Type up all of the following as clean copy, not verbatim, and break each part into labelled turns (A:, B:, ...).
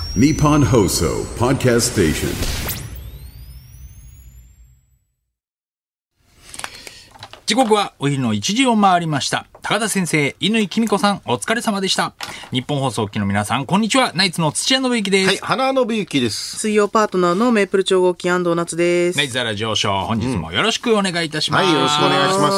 A: Nippon Hoso Podcast Station。
B: 時刻はお昼の1時を回りました。高田先生、乾きみ子さん、お疲れ様でした。日本放送機の皆さん、こんにちは。ナイツの土屋信之です。
C: はい、花信之です。
D: 水曜パートナーのメープル超合金安藤夏です。
B: ナイツザラジオショー、本日もよろしくお願いいたします。
C: はい、よろしくお願いします。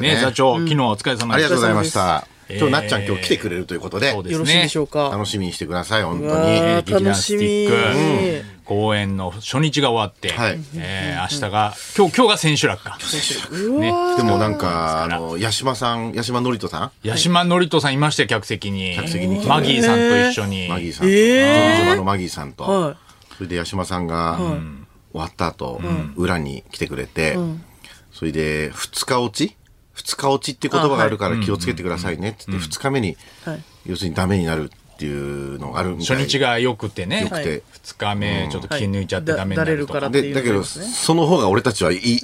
B: ね、座長、昨日お疲れ様でした。
C: ありがとうございました。今日なっちゃん今日来てくれるということで、
B: そうですね、
D: よろしいでしょうか。
C: 楽しみにしてください。本当に
D: 楽しみ。
B: 公演の初日が終わって、
C: はい、
B: 明日が今日が千秋楽か。
C: ね、でもなんか八嶋さん、八嶋智人さん、
B: 八嶋智人さんいましたよ、客席にマギーさんと一緒に。
C: マギーさんと、ジョバのマギーさんと、
D: はい、
C: それで八嶋さんが、終わった後、裏に来てくれて、それで二日落ちって言葉があるから気をつけてくださいねって言って、2日目に、要するにダメになるっていうのがあるみたい。
B: 初日が良くてね、
C: 良くて
B: 2日目ちょっと気抜いちゃってダメになるとか、
C: でだけどその方が俺たちはいい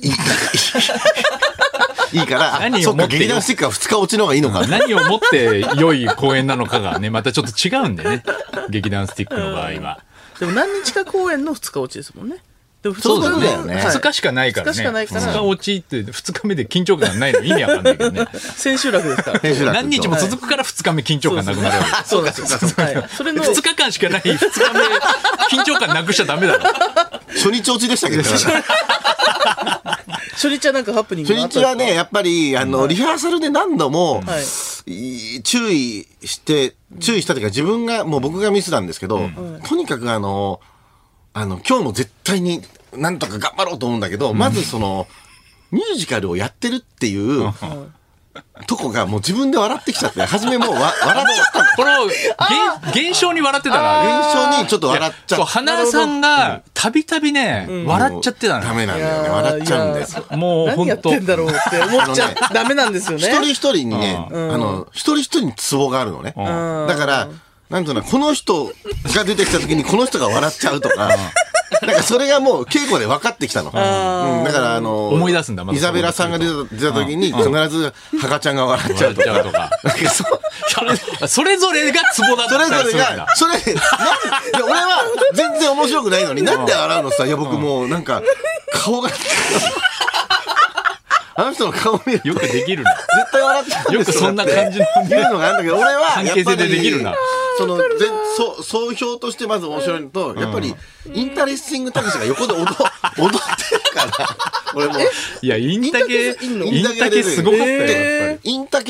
C: からそっか、劇団スティックは2日落ちの方がいいのか。
B: 何をもって良い公演なのかがね、またちょっと違うんでね、劇団スティックの場合は。
D: でも何日か公演の2日落ちですもんね。でも
B: そうだよね。2日しかないからね。2日落ちって2日目で緊張感がないの意味わかんないけどね。
D: 千秋楽ですから。
B: 何日も続くから2日目緊張感なくなるわけ。
D: そうですよ。それの
B: 2日間しかない2日目緊張感なくしちゃダメだろ。
C: 初日落ちでしたけど。
D: 初日はなんかハプニングがあった。
C: 初日はね、やっぱりリハーサルで何度も注意したというか、自分がもう僕がミスなんですけど、とにかく今日も絶対になんとか頑張ろうと思うんだけど、まずそのミュージカルをやってるっていうとこがもう自分で笑ってきちゃって、初めもう笑っちゃったの。
B: この現象に笑ってたら、
C: 現象にちょっと笑っちゃった。
B: 花さんがたびたびね、笑っちゃってたの。
C: ダメなんだよね、笑っちゃうんだよ。
B: もう
D: 何やってんだろうって思っちゃダメなんですよね。
C: 一人一人にね、一人一人にツボがあるのね。だからなんとなくこの人が出てきた時にこの人が笑っちゃうとか、なんかそれがもう稽古で分かってきたの。だから
B: 思い出すんだ。
C: イザベラさんが出た時に必ずハカちゃんが笑っちゃうとか。
B: それぞれがツボだったりするんだ。
C: それ俺は全然面白くないのになんで笑うのさ。いや僕もうなんか顔があの人の顔見ると
B: よくできるな。
C: 絶対笑っちゃうんですよ。
B: よくそんな感じの
C: 言うのがあるんだけど、俺は
B: 関係性でできるな。
C: 総評としてまず面白いのと、やっぱりインタレスティングたけしが横で踊ってるから、俺も。
B: いや、インタケすごかったよ、やっぱり。
C: インタ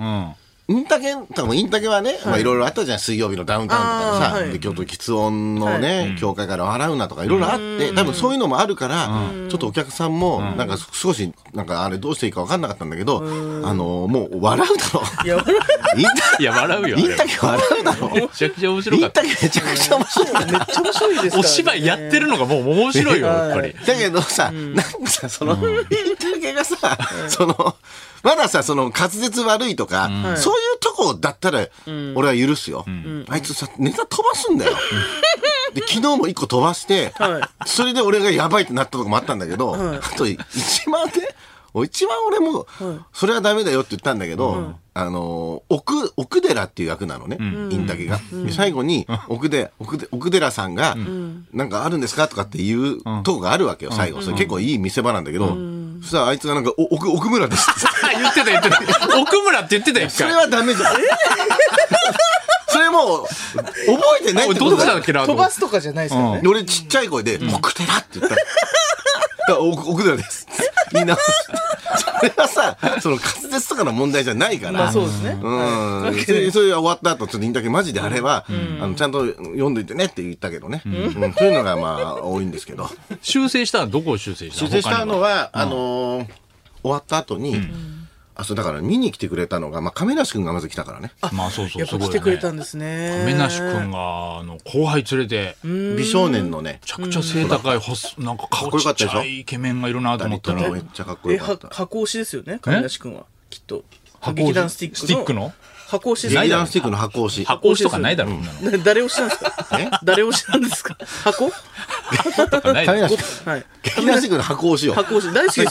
C: ケはね、いろいろあったじゃん。水曜日のダウンタウンとかさ、京都喫音のね、教会から笑うなとかいろいろあって、多分そういうのもあるから、ちょっとお客さんも、なんか少し、なんかあれどうしていいか分かんなかったんだけど、もう笑うだろ。
B: いや、笑うよ。
C: インタケ笑うだろ。
B: めちゃくちゃ面白かった。
C: インタケめちゃくちゃ面白い。
D: めっちゃ面白いですから。
B: お芝居やってるのがもう面白いよ、やっぱり。
C: だけどさ、なんかさ、その、インタケがさ、まださ、その滑舌悪いとか、そういうとこだったら俺は許すよ。あいつさ、ネタ飛ばすんだよ。で、昨日も一個飛ばして、それで俺がやばいってなったとこもあったんだけど、あと一番俺も、それはダメだよって言ったんだけど、奥寺っていう役なのね、インタケが。で最後に、奥寺さんが、なんかあるんですかとかっていうとこがあるわけよ、最後。それ結構いい見せ場なんだけど、そしたらあいつがなんか、奥村です
B: 言ってた。奥村って言ってたよ、
C: それはダメじゃん。それもう、覚えてないってことだよ。
D: 飛ばすとかじゃないですからね。
C: 俺ちっちゃい声で、奥寺って言ったら、奥寺です。いいな。それはさ、その滑舌とかの問題じゃないから。
D: まあそうですね。
C: それが終わった後、ちょっとインタケマジであれば、ちゃんと読んでいてねって言ったけどね。そういうのがまあ多いんですけど。
B: 修正したのはどこを修正したの？
C: 修正したのは、終わった後に、そうだから見に来てくれたのが、亀梨君がまず来たからね。
B: まあそうそう、
D: やっぱ来てくれたんですね。
B: 亀梨君が後輩連れて、
C: 美少年のね、
B: めちゃくちゃ背高いなんか顔ちっちゃいイケメンがいるなと思ったら、
C: めっちゃかっこよかった。
D: 箱推しですよね、亀梨君はきっと。劇団スティックの箱推しです。
C: 劇団スティックの箱推し。
B: 箱推しとかないだろ。
D: 誰推しなんですか？誰推しなんですか？箱？
C: 亀梨君。劇団スティックの箱推しよ。
D: 箱推し大好きです。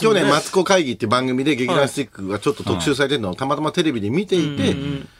C: 去年マツコ会議って番組で劇団スティックがちょっと特集されてるのをたまたまテレビで見ていて、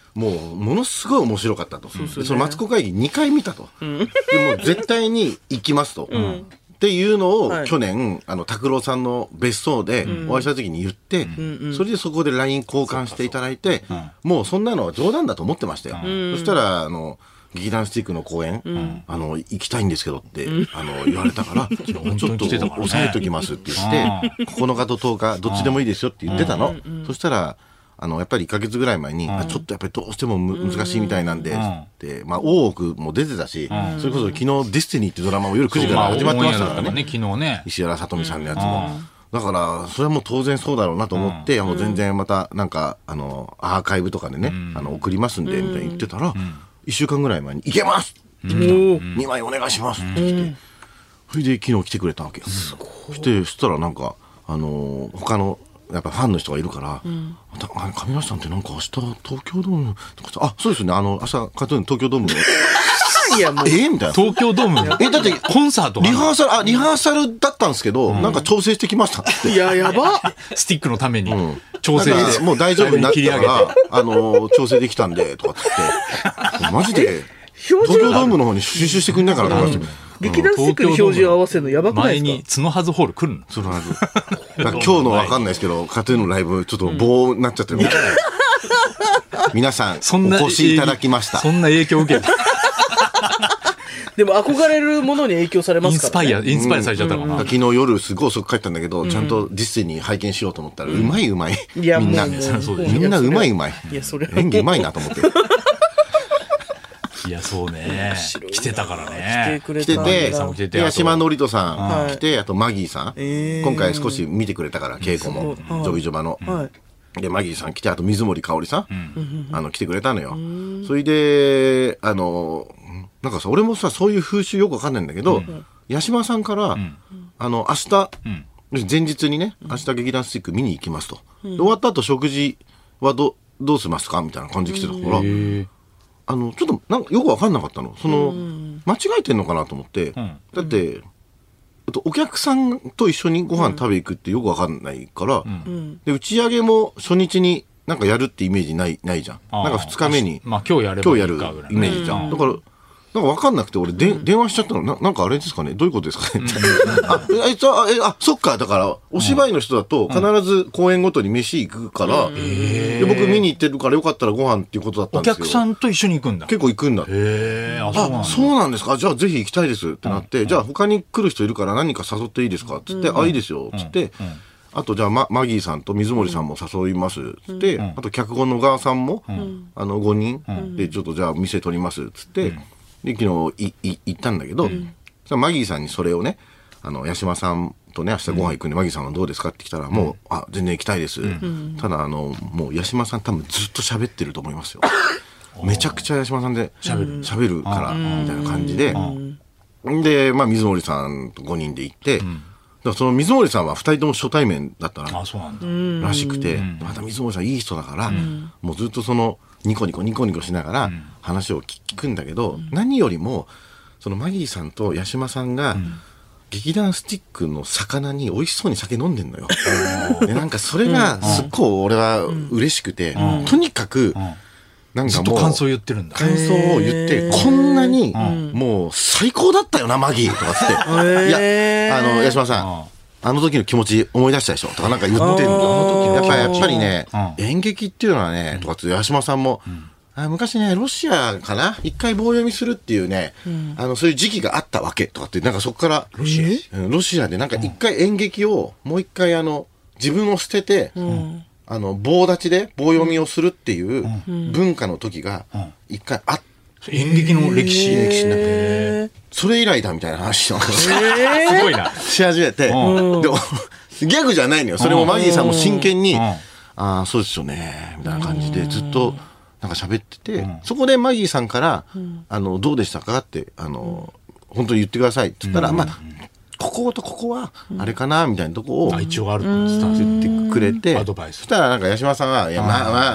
C: もうものすごい面白かったと。でそのマツコ会議2回見たと。でもう絶対に行きますと。っていうのを去年、拓郎さんの別荘でお会いした時に言って、それでそこで LINE 交換していただいて、もうそんなのは冗談だと思ってましたよ。そしたら、劇団スティックの公演、行きたいんですけどって、言われたから、ちょっと抑えときますって言って、9日と10日、どっちでもいいですよって言ってたの。そしたら、やっぱり1ヶ月ぐらい前に、ちょっとやっぱりどうしても難しいみたいなんで、って大奥も出てたし、それこそ昨日ディスティニーってドラマも夜9時から始まってましたからね。
B: 昨日ね。
C: 石原さとみさんのやつも。だから、それはもう当然そうだろうなと思って、もう全然また、なんか、アーカイブとかでね、送りますんで、みたいに言ってたら、1週間ぐらい前に、行けますって来た。2枚お願いしますって来て、それで昨日来てくれたわけよ。そしたらなんか、他の、やっぱファンの人がいるから、上村さんってなんか明日東京ドームとかさ、そうですよね、明日東京ドーム
D: いやもう
C: みたいな。
B: 東京ドーム
C: だって
B: コンサート
C: リハーサルだったんですけど、なんか調整してきましたって。
D: いや、やば
B: スティックのために調整して。
C: もう大丈夫になったから、調整できたんで、とかって言って、マジで、東京ドームの方に収集してくんないからとかって。
D: 劇団スティックに表示を合わせるのやばくないですか？
B: 前に角はずホール来るの？
C: 角はず。今日のわかんないですけど、カトゥーンのライブちょっと棒になっちゃってるみたいな。皆さん、お越しいただきました。
B: そんな影響を受けた。
D: でも憧れるものに影響されますからね。
B: インスパイアされちゃったのかな。
C: 昨日夜すごい遅く帰ったんだけど、ちゃんとディスティニー拝見しようと思ったら、うまい。みんなうまい。
D: いや、それ
C: 演技うまいなと思って。
B: いや、そうね。来てたからね。
C: 来てて、八嶋智人さん来て、あとマギーさん。今回少し見てくれたから、稽古も、ジョギジョバの。で、マギーさん来て、あと水森かおりさん、来てくれたのよ。それで、なんかさ、俺もさ、そういう風習よくわかんないんだけど、八嶋さんから、明日、前日にね、明日劇団スティック見に行きますと。終わった後食事はどうしますかみたいな感じで来てたから、ちょっとなんかよく分かんなかったの。間違えてんのかなと思って、だってお客さんと一緒にご飯食べ行くってよく分かんないから、で打ち上げも初日になんかやるってイメージないじゃん。なんか2日目に
B: 今日やる
C: イメージじゃん。だからなんか分かんなくて俺電話しちゃったの。なんかあれですかね、どういうことですかねそっか。だからお芝居の人だと必ず公演ごとに飯行くから、で僕見に行ってるからよかったらご飯っていうことだったんですよ。
B: お客さんと一緒に行くんだ。
C: 結構行くんだ。そうなんですか。じゃあぜひ行きたいですってなって、じゃあ他に来る人いるから何か誘っていいですかっつって、いいですよっつって、あとじゃあマギーさんと水森さんも誘いますっつって、あと脚本の小川さんも5人でちょっとじゃあ店取りますっつって、で昨日行ったんだけど、マギーさんにそれをね、八嶋さんとね明日ご飯行くんで、マギーさんはどうですかって来たら、もう全然行きたいです、ただもう八嶋さん多分ずっと喋ってると思いますよ。めちゃくちゃ八嶋さんで喋るからみたいな感じで、で水森さんと5人で行って、だからその水森さんは2人とも初対面だったらしくて、また水森さんいい人だから、もうずっとニコニコしながら話を聞くんだけど、何よりもそのマギーさんと八嶋さんが劇団スティックの魚に美味しそうに酒飲んでんのよ。でなんかそれがすっごい俺は嬉しくて、とにかくなんかもうずっと
B: 感想言ってるんだ。
C: 感想を言って、こんなにもう最高だったよなマギーとかつって、いや八嶋さんあの時の気持ち思い出したでしょとかなんか言ってんの。やっぱりね、演劇っていうのはね、とかって八嶋さんも、昔ね、ロシアかな一回棒読みするっていうね、そういう時期があったわけとかって、なんかそこから、ロシアでなんか一回演劇を、もう一回自分を捨てて、棒立ちで棒読みをするっていう文化の時が一回あった。
B: 演劇の歴史になって、
C: それ以来だみたいな話を
B: すごいな
C: し始めて、でもギャグじゃないのよ。それもマギーさんも真剣に、そうですよねみたいな感じでずっとなんか喋ってて、そこでマギーさんからどうでしたかって本当に言ってくださいって言ったら、こことここはあれかなみたいなとこを
B: 一応ある
C: 言ってくれて、
B: アドバイス。
C: そしたらなんか八嶋さんは、いや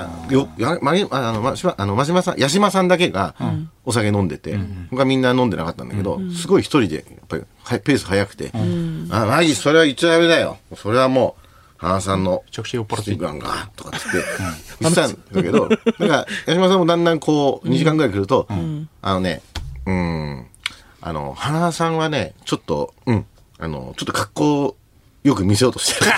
C: 八嶋さんだけがお酒飲んでて、他みんな飲んでなかったんだけど、すごい一人でやっぱりペース早くて、マギーそれは言っちゃダメだよ。それはもう花さんの
B: めちゃくちゃ酔っ払って
C: スティックガンがとかつって言ってたんだけど、なんか、八嶋さんもだんだんこう、2時間ぐらい来ると、花輪さんはね、ちょっと格好よく見せようとしてる。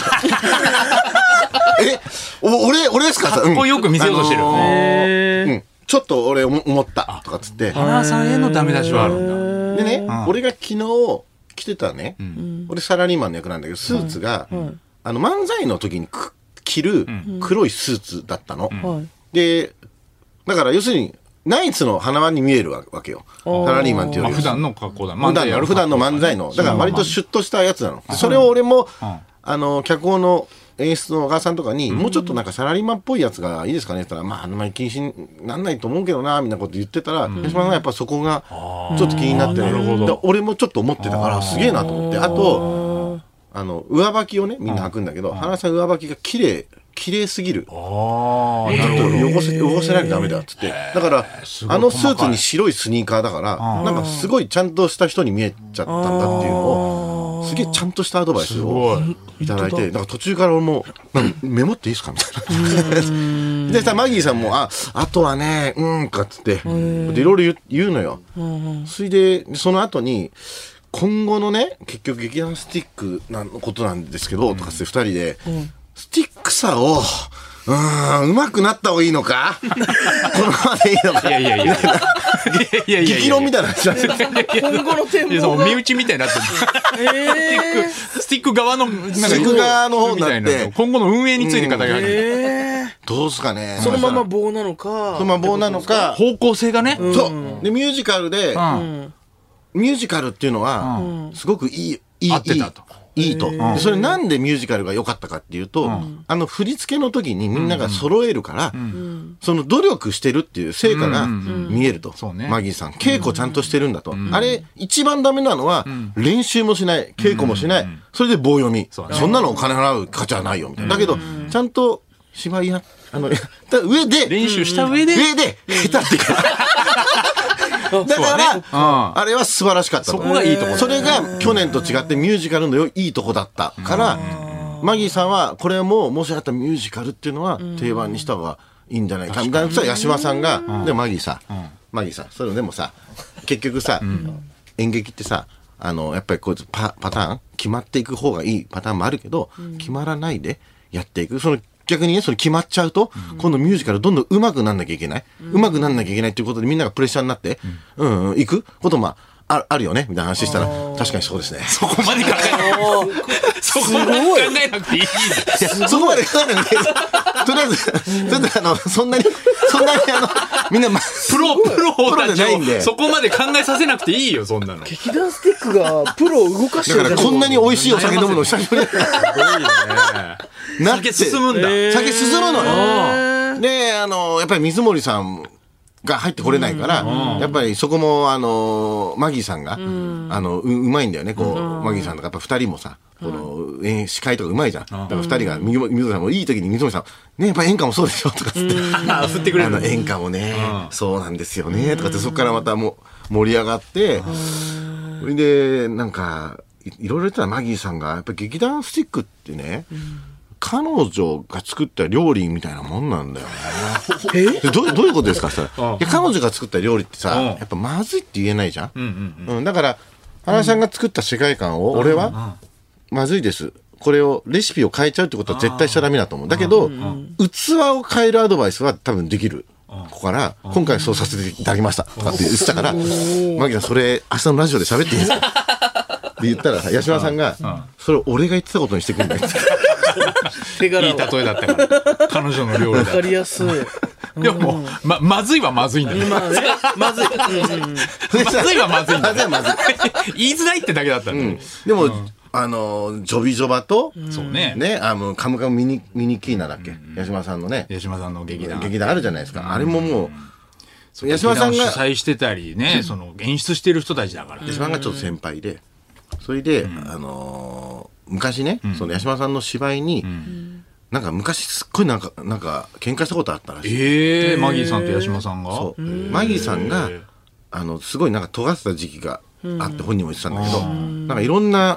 C: 俺ですか？
B: かっこよく見せようとしてる。
C: ちょっと俺思ったとかっつって。
B: 花輪さんへのダメ出しはあるんだ。
C: でね、俺が昨日着てたね、俺サラリーマンの役なんだけど、スーツが、漫才の時に着る黒いスーツだったの。で、だから要するに、ナイツの花輪に見えるわけよ。サラリーマンっていうより。
B: 普段の格好だ。
C: 普段の漫才の。だから割とシュッとしたやつなの。それを俺も、脚本の演出の小川さんとかに、もうちょっとなんかサラリーマンっぽいやつがいいですかねって言ったら、あんまり気になんないと思うけどな、みたいなこと言ってたら、八嶋さんがやっぱそこがちょっと気になって、俺もちょっと思ってたから、すげえなと思って。あと、上履きをね、みんな履くんだけど、花輪さん上履きが綺麗すぎる。ちょっと汚せないとダメだっつって。だから、スーツに白いスニーカーだから、なんかすごいちゃんとした人に見えちゃったんだっていうのを、すげえちゃんとしたアドバイスをいただいて、だから途中から俺も、メモっていいですかみたいな。でさ、マギーさんも、あとはね、かっつって、いろいろ言うのよ。それで、その後に、今後のね、結局劇団スティックのことなんですけど、とかって二人で、スティックさを、うまくなった方がいいのかこのままでいいのか
B: いや
C: 激論みたいな話なんですよ。
D: 今後の展望が
B: 身内みたいになってる。スティック側の、なんか、
C: スティック側の方になって
B: 今後の運営について語り始めた。
C: どうすかね。
D: そのまま棒なのか。
C: そのまま棒なのか。
B: 方向性がね。
C: そう。で、ミュージカルっていうのは、すごくいい。
B: 合ってたと。
C: いいと。でそれなんでミュージカルが良かったかっていうと、振り付けの時にみんなが揃えるから、その努力してるっていう成果が見えると。マギーさん。稽古ちゃんとしてるんだと。あれ、一番ダメなのは、練習もしない、稽古もしない、それで棒読み。そんなのお金払う価値はないよ、みたいな。だけど、ちゃんと芝居上で、
B: 練習した上で、
C: 下手っていうか。だから、あれは素晴らしかったと。
B: そこがいいところ。
C: それが去年と違ってミュージカルのいいとこだったから、マギーさんはこれももしあったミュージカルっていうのは定番にした方がいいんじゃないかみたいな。八嶋さんが、でマギーさん、それでもさ、結局さ、演劇ってさ、やっぱりこうパターン決まっていく方がいいパターンもあるけど、決まらないでやっていく。逆にね、それ決まっちゃうと、今度ミュージカルどんどん上手くなんなきゃいけない。上手くなんなきゃいけないっていうことでみんながプレッシャーになって、行くこともあるよねみたいな話したら、確かにそうですね。
B: そこまで考えそこまで考えなくていい。
C: そこまで考えなくていい。とりあえず、そんなにみんな、
B: プロたちをそこまで考えさせなくていいよ、そんなの。
D: 劇団スティックがプロを動かしてる。
C: だからこんなに美味しいお酒飲むの久しぶりだ。すごいね。
B: 酒進むんだ。
C: 酒進むのよ。で、やっぱり水森さんが入ってこれないから、やっぱりそこも、マギーさんが、うまいんだよね、マギーさんとか、やっぱ二人もさ、司会とかうまいじゃん。だから二人が、水森さんもいい時に水森さん、ね、やっぱ演歌もそうでしょとかつって。
B: 振ってくれる。
C: 演歌もね、そうなんですよね、とかって、そこからまた盛り上がって、それで、なんか、いろいろ言ったらマギーさんが、やっぱ劇団スティックってね、彼女が作った料理みたいなもんなんだよね。どういうことですかって言ったら、彼女が作った料理ってさ、やっぱまずいって言えないじゃん。だから、花さんが作った世界観を、俺は、まずいです。これを、レシピを変えちゃうってことは絶対しちゃダメだと思う。だけど、器を変えるアドバイスは多分できる。ここから、今回そうさせていただきました。とかって言ってたから、マギーさん、それ、明日のラジオで喋っていいですかって言ったらさ、八嶋さんが、それを俺が言ってたことにしてくんないって。
B: いい例えだったから。彼女の料理だ。
D: わかりやすい。
B: でも、まずいはまずいんだよ。
D: まずい。
B: まずいはまずいんだよ。言いづらいってだけだったんだ。
C: でも、ジョビジョバと、
B: そうね。
C: カムカムミニキーナだっけ、八嶋さんのね。
B: 八嶋さんの劇団
C: あるじゃないですか。あれももう、
B: 八嶋さんが主催してたりね、演出してる人たちだから。
C: 八嶋がちょっと先輩で、それで、昔ね、その八嶋さんの芝居に、なんか昔すっごいなんか喧嘩したことあったらしい。
B: マギーさんと八嶋さんが？
C: そう。マギーさんが、すごいなんか尖ってた時期があって本人も言ってたんだけど、なんかいろんな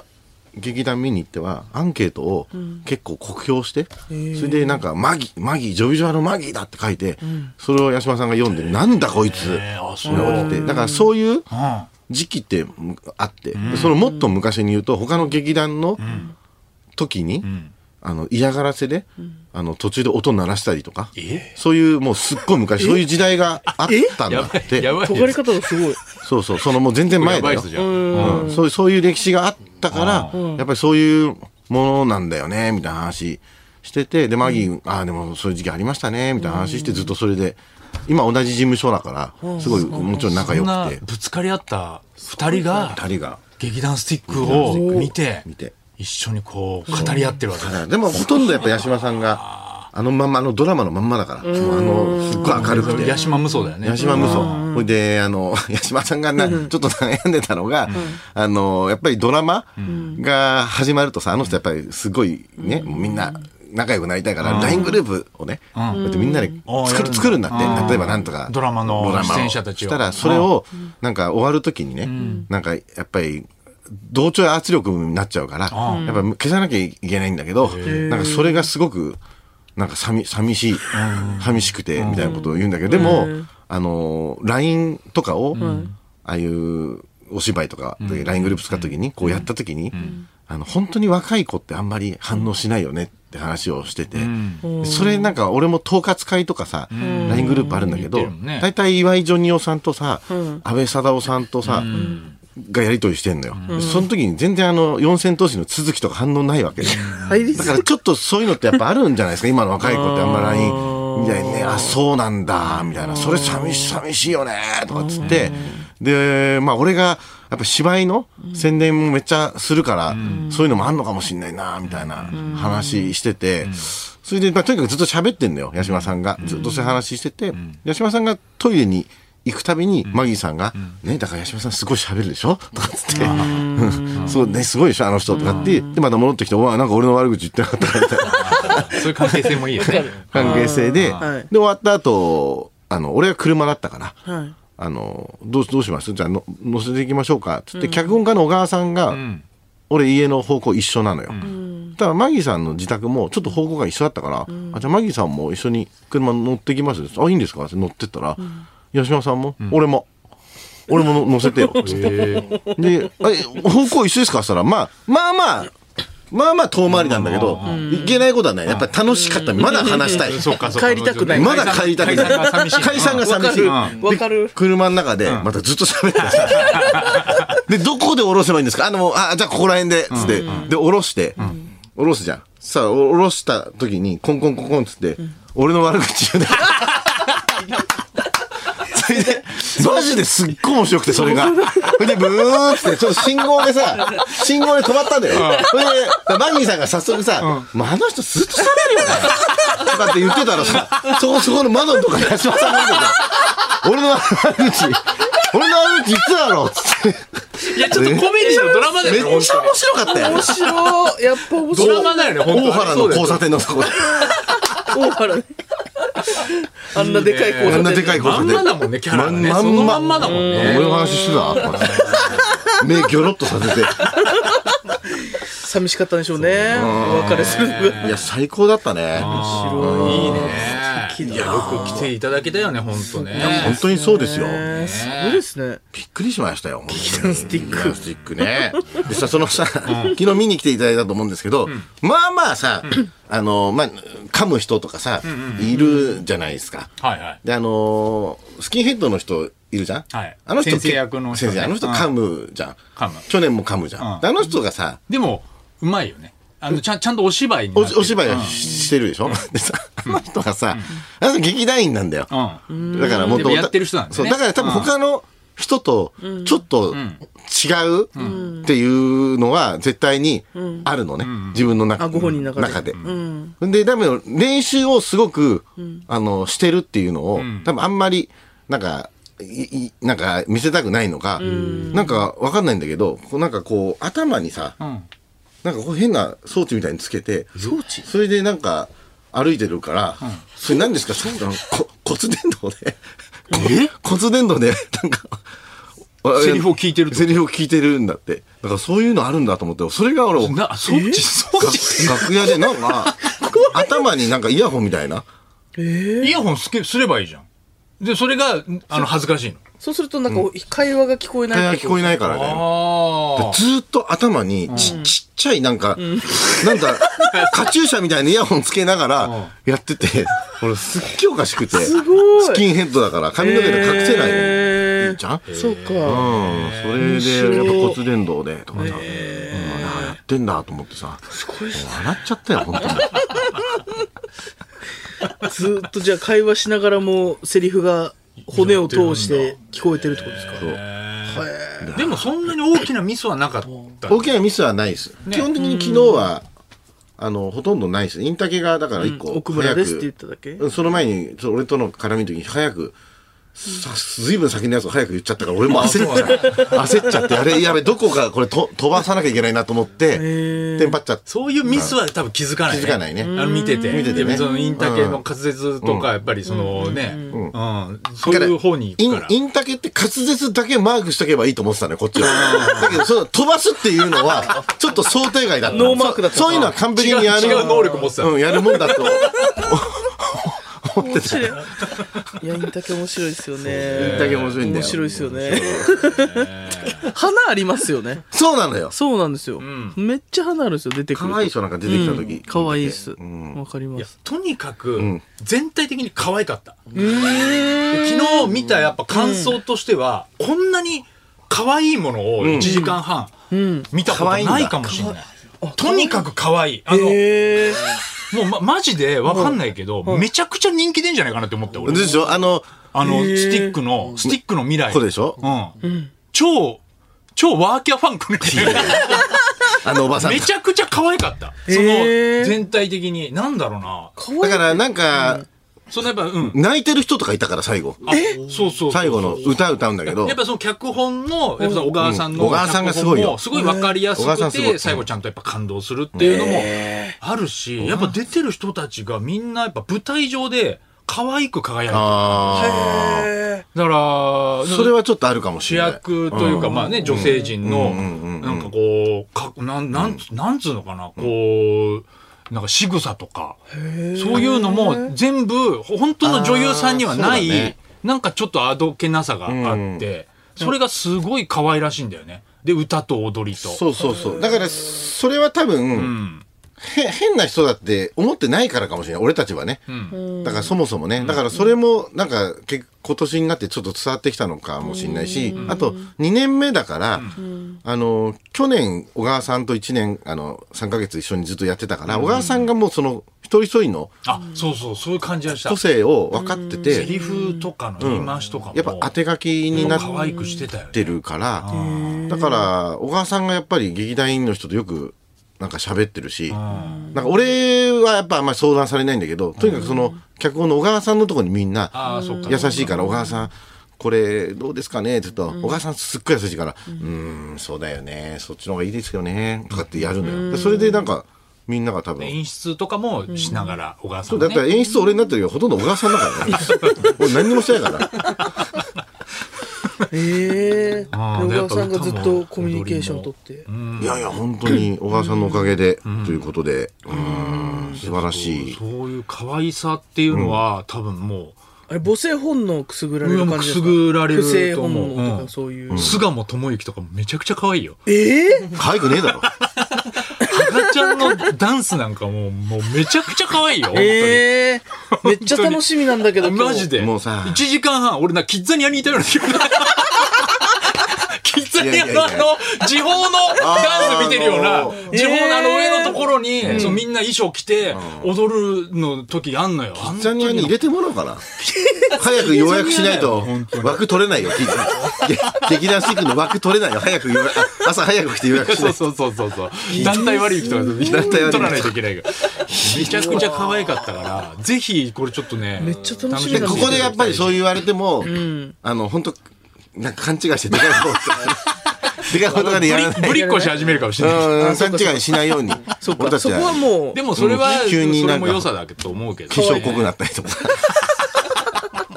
C: 劇団見に行ってはアンケートを結構酷評して、それでなんかマギジョビジュアのマギだって書いて、それを八嶋さんが読んで、なんだこいつってだからそういう時期ってあって、そのもっと昔に言うと他の劇団の時に、嫌がらせで、途中で音鳴らしたりとか、そういうもうすっごい昔そういう時代があったんだって。
D: 尖り方がすごい。
C: そうそのもう全然前だよ。そういう歴史があったから、やっぱりそういうものなんだよねみたいな話してて、でマギーでもそういう時期ありましたねみたいな話して、ずっとそれで今同じ事務所だからすごいもちろん仲良くて、
B: ぶつかり合った2人が劇団スティックを見て一緒にこう語り合ってるわけだ。
C: でもほとんどやっぱ八嶋さんがまんまドラマのまんまだから、すっごい明るくて
B: 八嶋無双だよね。
C: 八嶋無双。ほいで八嶋さんがちょっと悩んでたのが、やっぱりドラマが始まるとさ、人やっぱりすごいね、みんな仲良くなりたいから LINE グループをね、こうやってみんなで作るんだって。例えばなんとか
B: ドラマの出演者たちを
C: したら、それをなんか終わる時にね、なんかやっぱり同調圧力になっちゃうから、やっぱ消さなきゃいけないんだけど、なんかそれがすごくなんか寂しくてみたいなことを言うんだけど、でもLINE とかをああいうお芝居とかで LINE グループ使った時にこうやった時に、本当に若い子ってあんまり反応しないよねって話をしてて、それなんか俺も統括会とかさ LINE グループあるんだけど、大体岩井ジョニオさんとさ安倍貞夫さんとさがやり取りしてんのよ。その時に全然四千頭身の続きとか反応ないわけで、だからちょっとそういうのってやっぱあるんじゃないですか。今の若い子ってあんま LINE みたいにね、そうなんだみたいな、それ寂しいよねとかっつって、で俺がやっぱ芝居の宣伝もめっちゃするから、そういうのもあんのかもしんないなみたいな話してて、それでとにかくずっと喋ってんのよ、八嶋さんがずっとそういう話してて、八嶋さんがトイレに行くたびにマギーさんがね、だから八嶋さんすごい喋るでしょとかっつって、そうね、すごいでしょあの人とかってでまた戻ってきて、なんか俺の悪口言ってなかったみたいな
B: そういう関係性もいいよね。
C: 関係性で終わった後俺が車だったからどうします、じゃあ乗せていきましょうかっつって、脚本家の小川さんが俺家の方向一緒なのよ。だからマギーさんの自宅もちょっと方向が一緒だったから、じゃあマギーさんも一緒に車乗ってきますいいんですかって乗ってったら、八嶋さんも、俺も乗せてよっつってで方向一緒ですかって言ったら、まあ遠回りなんだけど、いけないことはない。やっぱり楽しかった。まだ話したい。
D: 帰りたくない。
C: まだ帰りたくない。解散が寂しい。
D: わかる。
C: 車の中でまたずっと喋ってさ。でどこで降ろせばいいんですか。じゃあここら辺でつって、で降ろすじゃん。さあ降ろした時にコンコンコンコンつって俺の悪口言うね。それでマジですっごい面白くて、それがそれでブーってちょっと信号で止まったんだよ。それでマギーさんが早速さ、あの人ずっと喋るよねとかって言ってたらさ、そこの窓のとこに八嶋さんが見てて、俺の悪口言ってたろっつって。
B: いやちょっとコメディのドラマだよね。
C: めっちゃ面白かったよ。
D: 面白い。やっぱ面白い。
B: ドラマだよね。
C: 大原の交差点のとこで。
D: 大原ね。あんなでかい交差点。
C: あんなでかい交差点。
B: まんまだもんね、キャラがね。そのまんまだもんね。
C: 俺の話してた。目ギョロッとさせて。
D: 寂しかったんでしょうね。お別れするのが。
C: いや最高だったね。
D: 面白い。
B: いいね。いやよく来ていただけたよね、本当ね。
C: 本当にそうですよ。
D: すごいですね。
C: びっくりしましたよ。
D: 劇団スティック
C: ね。でさ、昨日見に来ていただいたと思うんですけど、まあさ、噛む人とかさ、いるじゃないですか。
B: はいはい。
C: でスキンヘッドの人いるじゃん。
B: はい。
C: あの人
B: 先生役の人ね。
C: あの人噛むじゃん。
B: 噛む。
C: 去年も噛むじゃん。であの人がさ、
B: でもうまいよね。ちゃんとお芝居に
C: お芝居をしてるでしょ。でさ、あの人がさ、あの人劇団員なんだよ。だからもっと
B: やってる人なんだね。
C: そうだから多分他の人とちょっと違うっていうのは絶対にあるのね。自分の中で。で多分練習をすごくしてるっていうのを多分あんまりなんか見せたくないのか、なんかわかんないんだけど、なんかこう頭にさ。なんかこう変な装置みたいにつけて、それでなんか歩いてるから、それ何ですか、骨伝導で、骨伝導でなんか
B: セリフを聞いてるってこと
C: セリフを聞いてるんだって。だからそういうのあるんだと思って、それが俺、
B: そっち
C: 楽屋でなんか、頭になんかイヤホンみたいな。
B: イヤホンすればいいじゃん。で、それが、恥ずかしいの。
D: そうするとなんか会話が聞こえない。
C: 会話聞こえないからね。ずーっと頭にちっちゃいなんか、なんか、カチューシャみたいなイヤホンつけながらやってて、俺すっげえおかしくて、スキンヘッドだから髪の毛で隠せないじゃん。
D: そうか。
C: それで、やっぱ骨伝導で、とかさ、やってんだと思ってさ、笑っちゃったよ、本当に。
D: ずーっとじゃあ会話しながらもセリフが骨を通して聞こえてるってことですか？
B: そう。でもそんなに大きなミスはなかった。
C: 大きなミスはないです。基本的に昨日は、ほとんどないです。インタケが、だから一個
D: 奥村ですって言っただけ？
C: その前に、俺との絡みの時に早く、ずいぶん先のやつを早く言っちゃったから、俺も焦っちゃって、あれやべ、どこかこれ飛ばさなきゃいけないなと思って、テンパっちゃって。
B: そういうミスは多分気づかないね。
C: 気づかないね。
B: 見てて
C: ね。
B: そのインタケの滑舌とか、やっぱりそのね、そういう方に行くから。
C: インタケって滑舌だけマークしとけばいいと思ってたね、こっちは。だけど、飛ばすっていうのは、ちょっと想定外だった。
D: ノーマークだった。
C: そういうのは完璧にやる。
B: 違う能力持ってた。
C: やるもんだと。
D: 面白い。いや、インタケ面白いですよね。
C: インタケ面白いんだよ。
D: 面白いですよね。花ありますよね。
C: そうなのよ。
D: そうなんですよ。めっちゃ花あるんですよ、出てくる。
C: 可愛い人なんか出てきた時。
D: 可愛いっす。わかります。
B: とにかく、全体的に可愛かった。昨日見たやっぱ感想としては、こんなに可愛いものを1時間半見たことないかもしれない。とにかく可愛い。もうマジでわかんないけど、めちゃくちゃ人気出んじゃないかなって思った俺。
C: でしょ？ス
B: スティックの未来。
C: そうでしょ？
B: 超ワーキャーファンクね。
C: おばさん。
B: めちゃくちゃ可愛かった。その、全体的に。なんだろうな。
C: だからなんか、
B: そのやっぱ、
C: 泣いてる人とかいたから最後。
B: そう。
C: 最後の歌歌うんだけど。
B: やっぱその脚本の、やっぱ小川さんの。
C: 小川さんがすごいよ。
B: すごいわかりやすくて、最後ちゃんとやっぱ感動するっていうのもあるし、やっぱ出てる人たちがみんなやっぱ舞台上で可愛く輝いてる。だから、
C: それはちょっとあるかもしれない。
B: 主役というか、まあね、女性陣の、なんかこう、なんつうのかな、こう、なんか仕草とか、そういうのも全部、本当の女優さんにはない、なんかちょっとあどけなさがあって、それがすごい可愛らしいんだよね。で、歌と踊りと。
C: そう。だから、それは多分、変な人だって思ってないからかもしれない。俺たちはね。だからそもそもね。だからそれも、なんか、今年になってちょっと伝わってきたのかもしれないし、あと、2年目だから、去年、小川さんと1年、3ヶ月一緒にずっとやってたから、小川さんがもうその、一人一人の、
B: そういう感じがした。
C: 個性を分かってて、
B: セリフとかの言い回しとかも、
C: やっぱ当て書きにな
B: 可愛くしてたよね。
C: ってるから、だから、小川さんがやっぱり劇団員の人とよく、なんか喋ってるし、なんか俺はやっぱあんまり相談されないんだけど、とにかくその脚本の小川さんのところにみんな優しいから、小川さんこれどうですかねって言うと、小川さんすっごい優しいから、そうだよね、そっちの方がいいですよねとかってやるのよ。でそれでなんかみんなが多分
B: 演出とかもしながら小川さんね。
C: だったら演出俺になってるけどほとんど小川さんだからね。俺何にもしてないから。
D: 小川さんがずっとコミュニケーション取って。
C: いや本当に小川さんのおかげでということで、素晴らしい。
B: そういう可愛さっていうのは多分もう
D: あれ母性本能くすぐられる感じですか？
B: くすぐられる
D: 不正本能とかそういう。
B: 菅野智之とかもめちゃくちゃ可愛いよ。
C: 可愛くねえだろ。
B: 赤ちゃんのダンスなんかもうめちゃくちゃ可愛いよ。
D: めっちゃ楽しみなんだけど。
B: マジで。
C: もうさ、
B: 1時間半、俺キッザニアにいたような気分。キッザニアの時報のダンス見てるような、時報の上のところに、みんな衣装着て踊るの時あんのよ。
C: キッザニアに入れてもらおうかな。早く予約しないと枠取れないよ。劇団四季の枠取れないよ。朝早く来て予約しない。
B: そう。団体割引とか取らないといけないから。めちゃくちゃ可愛かったから、ぜひこれちょっとね。
D: めっちゃ楽しみ。
C: ここでやっぱりそう言われても、本当なんか勘違いしてでかい方でかい方でやらない。
B: ぶりっこし始めるかもしれない。
C: 勘違いしないように。
D: そこはもう。
B: でもそれは、それも良さだと思うけど。
C: 化粧濃くなったりとか。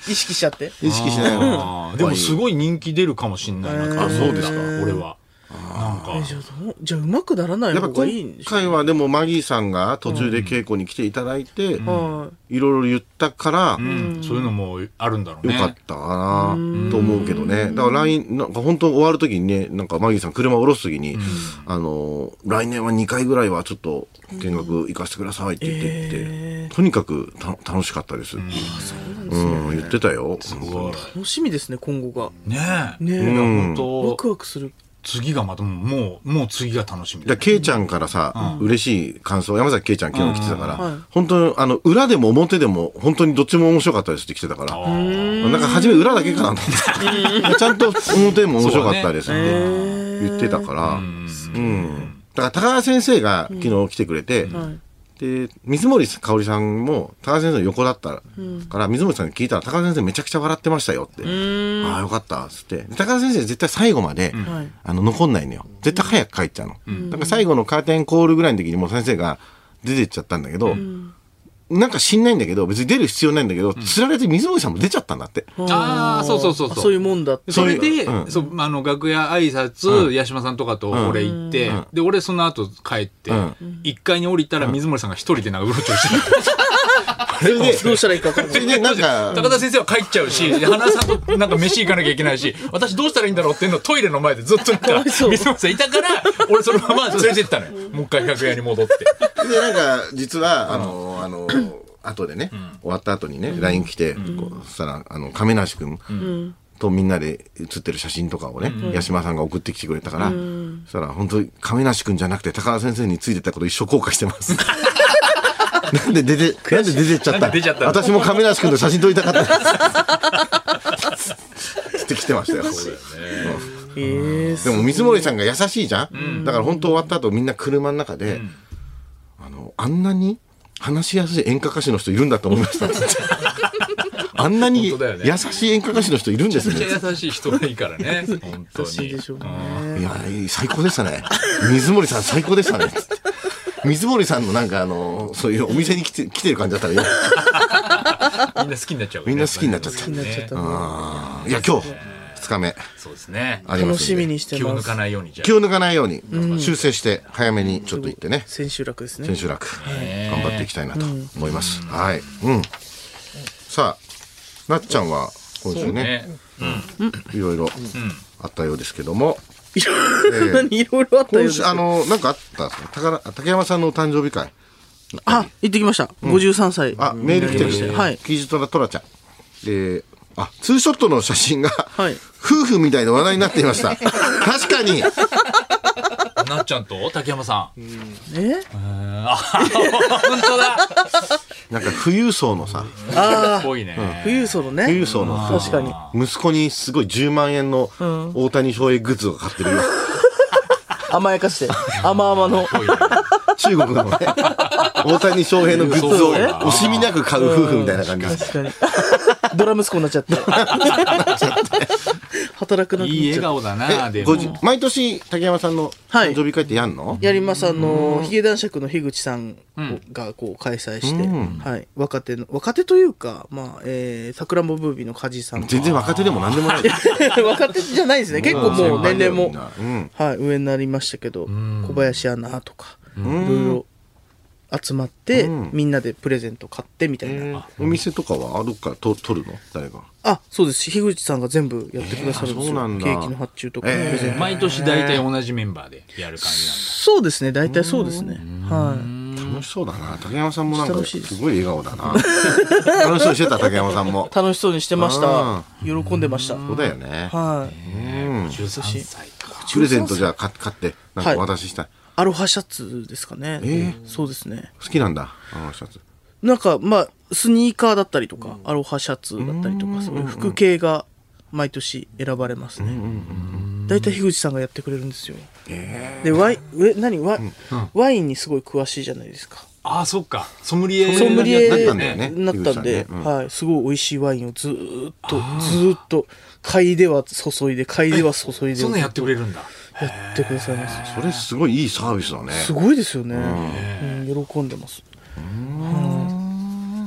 D: 意識しちゃって。
C: 意識しないの。
B: でもすごい人気出るかもしんないな。
C: あ、そうですか。
B: 俺は。なんか
D: じゃあうまくならない方がいいんでしょ。
C: 今回はでもマギーさんが途中で稽古に来ていただいて、いろいろ言ったから、
B: そういうのもあるんだろうね。
C: よかったかなと思うけどね。だから LINE、なんか本当終わるときにね、なんかマギーさん車を降ろすときに、来年は2回ぐらいはちょっと見学行かせてくださいって言ってって、とにかく楽しかったです。言ってたよ。
D: 楽しみですね、今後が。
B: ねえ。
D: 本当ワクワクする。
B: 次がまたもう次が楽しみ
C: だ。ケイちゃんからさ、嬉しい感想、山崎ケイちゃん昨日来てたから、本当に裏でも表でも本当にどっちも面白かったですって来てたから、なんか初め裏だけかなと思ってちゃんと表でも面白かったですって言ってたから、だから高田先生が昨日来てくれて、で水森かおりさんも高田先生の横だったから、水森さんに聞いたら高田先生めちゃくちゃ笑ってましたよって、ああよかったっつって、高田先生絶対最後まで、残んないのよ、絶対早く帰っちゃうの、だから最後のカーテンコールぐらいの時にもう先生が出てっちゃったんだけど、なんか知んないんだけど別に出る必要ないんだけど、つられて水森さんも出ちゃったんだって。
B: ああ、そう
D: そういうもんだって。
B: それで、楽屋挨拶、八島さんとかと俺行って、で俺その後帰って1階に降りたら水森さんが一人でなんかうろちょろしてた。
C: それで
D: どうしたらいいか分かんない。
C: でなんか
B: 高田先生は帰っちゃうし、花さんとなんか飯行かなきゃいけないし、私どうしたらいいんだろうっていうのをトイレの前でずっとなんか水森さんいたから、俺そのまま連れてったのよ。もう一回楽屋に戻って。
C: でなんか実は後でね、終わった後にね LINE 来て、そしたら亀梨君とみんなで写ってる写真とかをね、八島さんが送ってきてくれたから、そしたら本当に亀梨君じゃなくて高田先生についてたこと一生後悔してます。なんで出てっちゃった私も亀梨君と写真撮りたかったですって来てましたよ。でも水森さんが優しいじゃん、だから本当終わった後みんな車の中で、あんなに話しやすい演歌歌手の人いるんだと思いました。あんなに優しい演歌歌手の人いるんですね。
B: めっちゃ優しい人がいいからね。本当に。
C: いや最高でしたね。水森さん最高でしたね。水森さんのなんかそういうお店に来てる感じだったらよ。
B: みんな好きになっちゃう。
C: みんな好きになっちゃった。いや今日2日目。
B: そうですね。
D: 楽しみにしてます。
B: 気を抜かないように。
C: 気を抜かないように修正して早めにちょっと行ってね。
D: 千秋楽ですね。
C: 千秋楽頑張っていきたいなと思います。はい。さあなっちゃんは今週ね、いろいろあったようですけども。
D: いろいろあったようです。
C: なんかあったんですか。竹山さんのお誕生日会。
D: 行ってきました。53歳。
C: メール来てるね。はい。キジトラトラちゃん。で、ツーショットの写真が夫婦みたいな話題になっていました。確かに。
B: なっちゃんと竹山さん。
D: 本
B: 当だ。
C: なんか富裕層のさ。
B: 多いね。
D: 富裕層のね。
C: 富裕層の。
D: 確かに。
C: 息子にすごい10万円の大谷翔平グッズを買ってるよ。
D: 甘やかして。甘々の。
C: 中国のね。大谷翔平のグッズを惜しみなく買う夫婦みたいな感じです。
D: 確かに。ドラ息子になっちゃって。働くなくなっちゃって。
B: いい笑顔だな。
C: 毎年竹山さんの誕生日会ってやんの？
D: やります。ヒゲ男爵の樋口さんがこう開催して、はい、若手というか、さくらんぼブービーの梶さん。
C: 全然若手でもなんでもない。
D: 若手じゃないですね。結構もう年齢も上になりましたけど、小林アナとかいろいろ集まってみんなでプレゼント買ってみたいな。
C: お店とかはどっか取るの？誰が？
D: そうです。樋口さんが全部やってくださるんですよ。ケーキの発注とかプレゼント。
B: 毎年大体同じメンバーでやる感じなんだ。
D: そうですね。大体そうですね。はい。
C: 楽しそうだな。竹山さんもなんかすごい笑顔だな。楽しそうにしてた竹山さんも。
D: 楽しそうにしてました。喜んでました。
C: そうだよね。
D: はい。
B: 13歳か。
C: プレゼントじゃあ買ってなんかお渡ししたい。
D: アロハシャツですかね。そうですね。
C: 好きなんだアロハシャツ。
D: なんかスニーカーだったりとか、アロハシャツだったりとか、そういう服系が毎年選ばれますね。だいたい樋口さんがやってくれるんですよ。でワインにすごい詳しいじゃないですか。
B: そっか。ソムリエ
D: なったんで、はい、すごい美味しいワインをずーっと嗅いでは注いで
B: そんなやってくれるんだ。
D: やってくださいます。
C: それすごいいいサービスだね。
D: すごいですよね。喜んでます。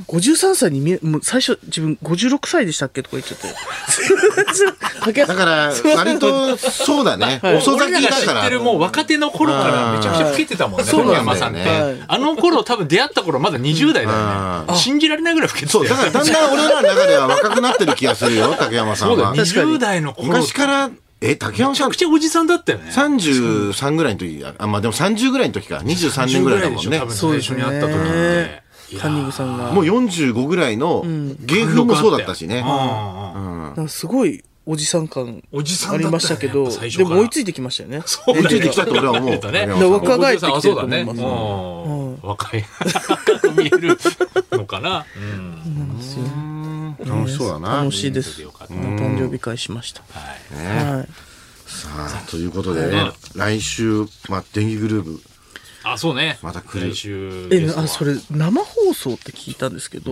D: 53歳にもう最初自分56歳でしたっけとか言っちゃって
C: だから割とそうだね、遅咲きだか
B: 俺らが知ってる
C: ら。
B: もう若手の頃からめちゃくちゃ老けてたもんね、
C: そうなんだよね
B: 竹山さんって。あの頃多分出会った頃まだ20代だよね。信じられないぐらい老けてたよね。
C: そうだからだんだん俺らの中では若くなってる気がするよ竹山さんは。
B: そうだよ、20代の頃
C: 昔から竹山さん
B: めちゃくちゃおじさんだったよね。
C: 33ぐらいの時、まあでも30ぐらいの時か、23年ぐらいだもんね
B: 多。分最初に会った時って。
D: カンニングさんが
C: もう45ぐらいの芸風もそうだったしね。
D: なんかすごいおじさん感
B: おじさん
D: あり
B: だったよね
D: ましたけど、
B: やっぱ最初から
D: でも追いついてきましたよね。
B: そうだよね
C: 追いついてきたと俺は思う。
B: ね
C: 竹山さん
D: で若返ってきてると思います。
B: 若い若く見えるのかな。
C: 楽しそうだな。
D: 楽しいです。誕生日会しました。はい。
C: さあということでね、来週電気グルーヴ
B: あ、そうね。
C: また来る
B: 来週ゲストは
D: それ生放送って聞いたんですけど、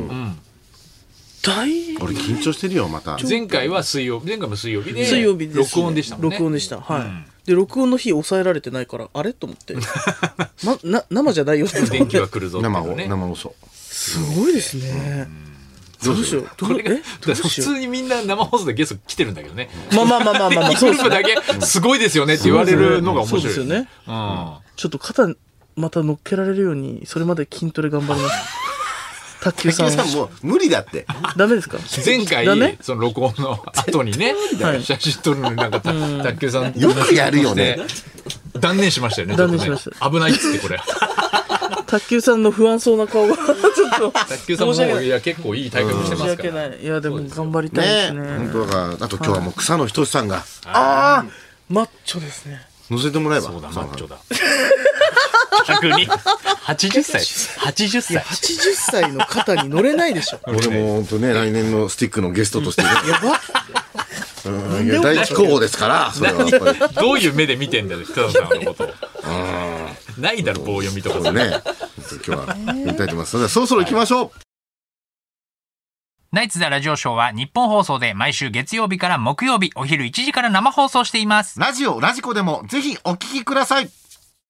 C: 俺緊張してるよまた。
B: 前回も水曜日で
D: 水曜日ですね
B: 録音でしたもんね。
D: 録音でした。はい。で録音の日抑えられてないからあれと思って生じゃないよって思って
B: 電気は来るぞっていう
C: 生
B: のね。
C: 放送。
D: すごいですね。どうしよう。
B: これが普通にみんな生放送でゲスト来てるんだけどね。
D: まあ
B: 電気グループだけすごいですよねって言われるのが面白い。
D: そうですよね。ちょっと肩また乗っけられるようにそれまで筋トレ頑張ります。卓球さん
C: 竹山さんもう無理だって。
D: ダメですか？
B: 前回
D: ダメ
B: その録音の後にね、写真撮るのになんか卓球さん
C: よくやるよね。
B: 断念しましたよね。
D: 断念しました
B: ちょっとね危ないっつってこれ。
D: 卓球さんの不安そうな顔がちょっと
B: 卓球さんもいや結構いい体格して
D: 申し
B: ますから。
D: 訳ない。いやでも頑張りたいです
C: ね
D: ね。
C: 本当だからあと今日はもう草野仁さんが
D: マッチョですね。
C: 乗せてもらえば。
B: そうだマッチョだ。逆に80歳80歳
D: 80歳の肩に乗れないでしょ。
C: 俺も本当ね来年のスティックのゲストとしてね。
D: やば。
C: いや第一候補ですからそれはやっぱり。
B: どういう目で見てんだよ北野さんのことを。ないだろ棒読みとかさ。
C: ね今日はやりたいと思います。それではそろそろ行きましょう。
E: ナイツ・ザ・ラジオショーは日本放送で毎週月曜日から木曜日お昼1時から生放送しています。
C: ラジオラジコでもぜひお聞きください。